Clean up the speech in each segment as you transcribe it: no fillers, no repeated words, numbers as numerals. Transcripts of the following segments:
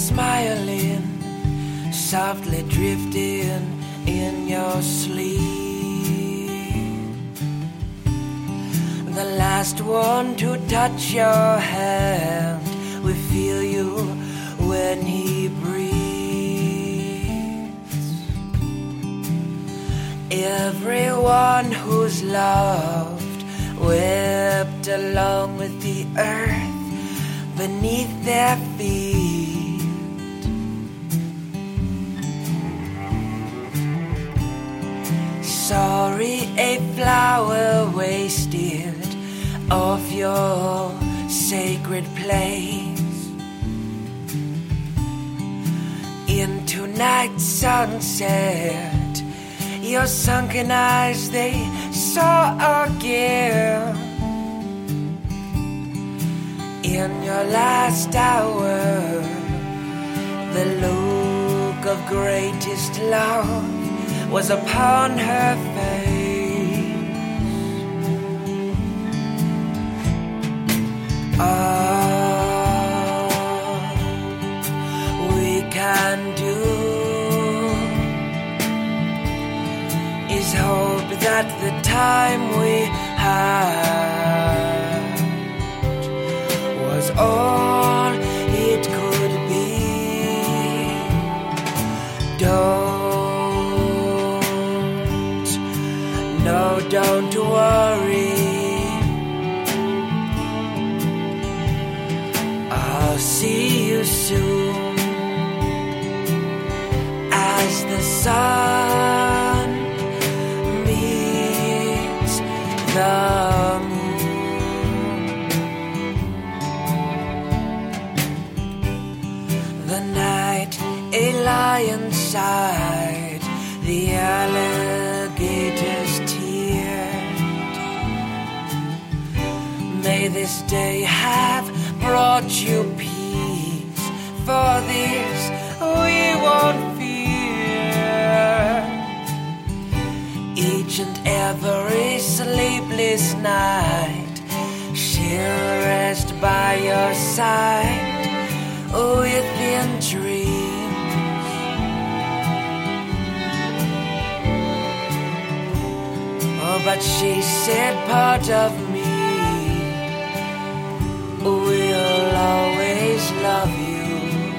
smiling, softly drifting in your sleep. The last one to touch your hand will feel you when he breathes. Everyone who's loved wept along with the earth beneath their feet. Sorry, a flower wasted off your sacred place. Into night sunset, your sunken eyes they saw again. In your last hour, the look of greatest love was upon her face. All we can do is hope that the time we had was all it could be. Don't worry, I'll see you soon. As the sun meets the moon, the night a lion sighed, the alligator's tears. May this day have brought you peace, for this we won't fear. Each and every sleepless night she'll rest by your side within dreams. Oh, but she said part of me will always love you,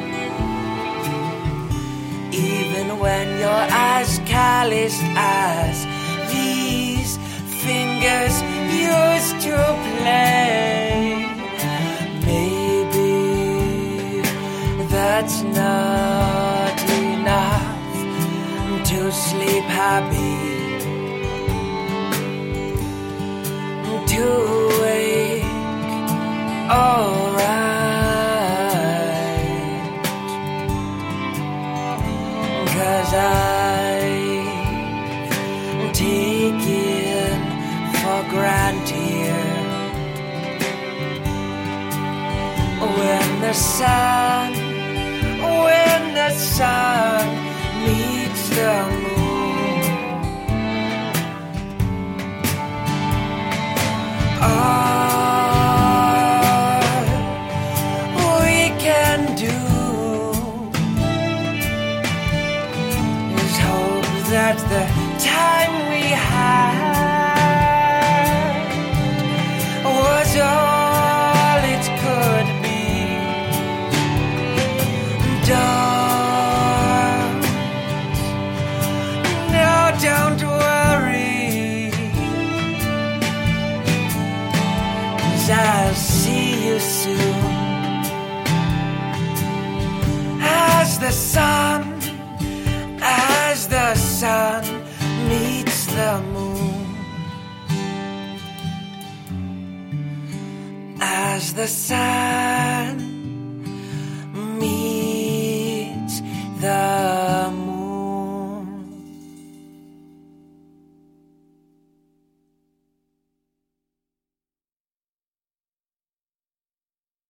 even when your eyes calloused as these fingers used to play. Maybe that's not enough to sleep happy, to wake alright, 'cause I've taken for granted when the sun meets the moon. That the time we had was all it could be. Don't worry, 'cause I'll see you soon. As the sun meets the moon, as the sun